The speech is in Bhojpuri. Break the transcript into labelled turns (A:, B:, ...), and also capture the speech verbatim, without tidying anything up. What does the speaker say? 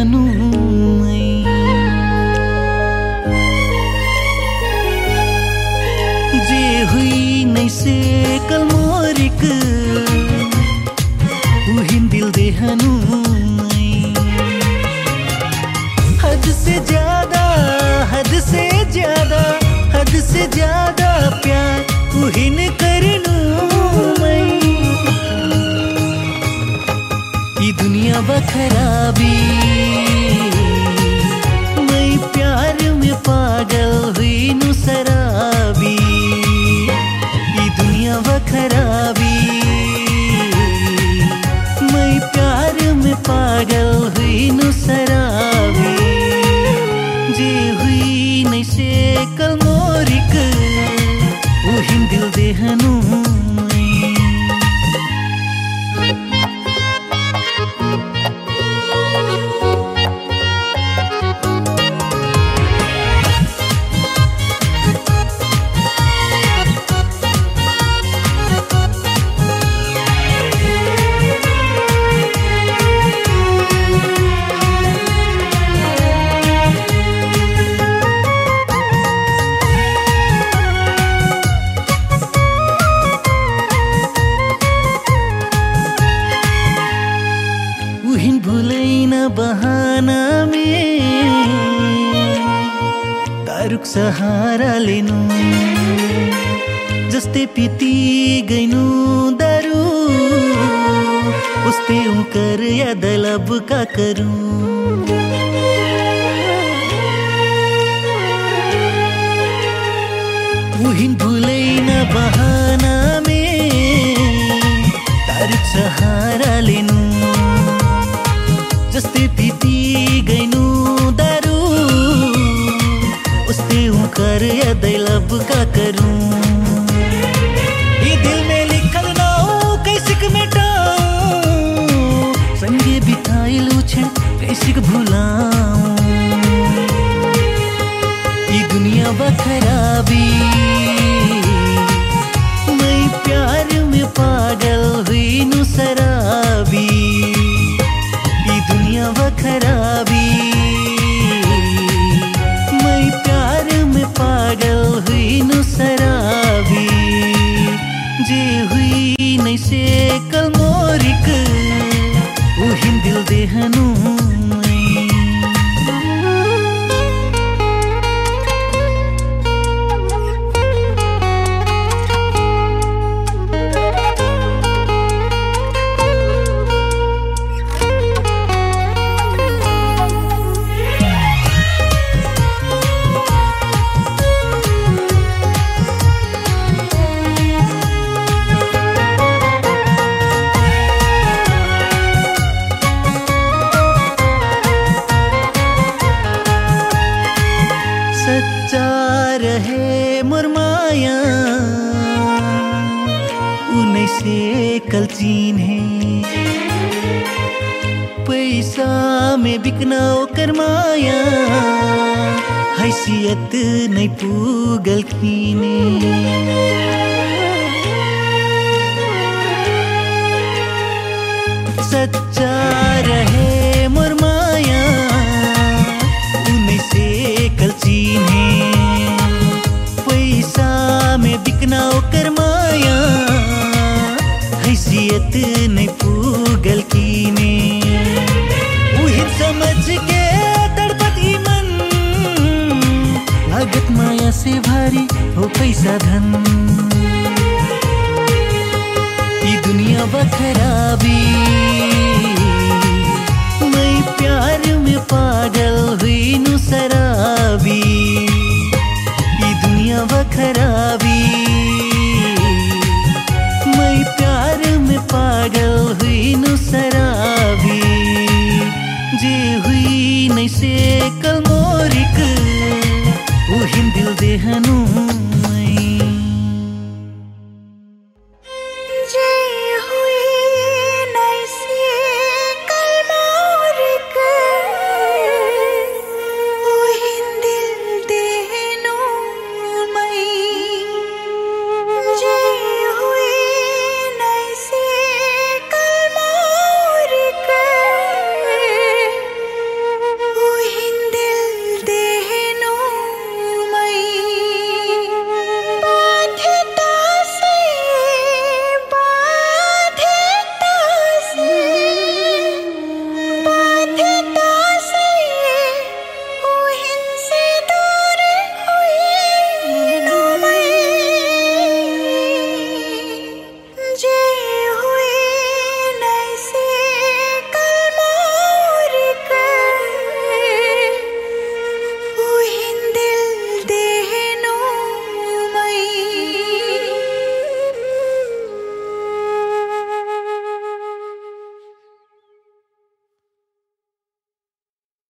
A: देहनु जे हुई नहीं से कल मोरिक उहिन दिल देहनु हद से ज्यादा हद से ज्यादा हद से ज्यादा प्यार उहिन करनू ये दुनिया बखराबी मैं प्यार में पागल हुई नु शराबी ये दुनिया बखराबी मैं प्यार में पागल हुई नु शराबी जे हुई नहीं से कल मोरिक उहिन दिल देहनु उहिन भुलैन बहाना में तारुक सहारा लेनु जस्ते पीती गइनु दारू उस्ते उकर याद लब का करूं उहिन भुलैन बहाना में तारुक सहारा लेनु जस्ते पीती गइनु दारू उस्ते उकर याद लब का करूं ये दिल में लिखल नाऊ कैसे मिटाऊं संगे बिताइलु छे कैसे भुलाऊं ये दुनिया बखराबी मैं प्यार में पागल हुई नु शराबी दुनिया बखराबी मैं प्यार में पागल हुई नु शराबी जे हुई नहीं से कल मोरिक उहिन दिल देहनु सच्चा रहे मोर माया उन्हीं से कल चीन है पैसा में बिकना ओकर माया हैसियत नहीं पूगल कीने सच्चा रहे मोर माया उन्हीं से कल चीने पैसा में बिकना ओकर माया हैसियत नहीं पूगल कीने उहिन समझ के तड़पत ई मन लागत माया से भारी हो पैसा धन ये दुनिया बखराबी मैं प्यार में पागल हुई नु शराबी ये दुनिया बखराबी मैं प्यार में पागल हुई नु शराबी जे हुई नहीं से कल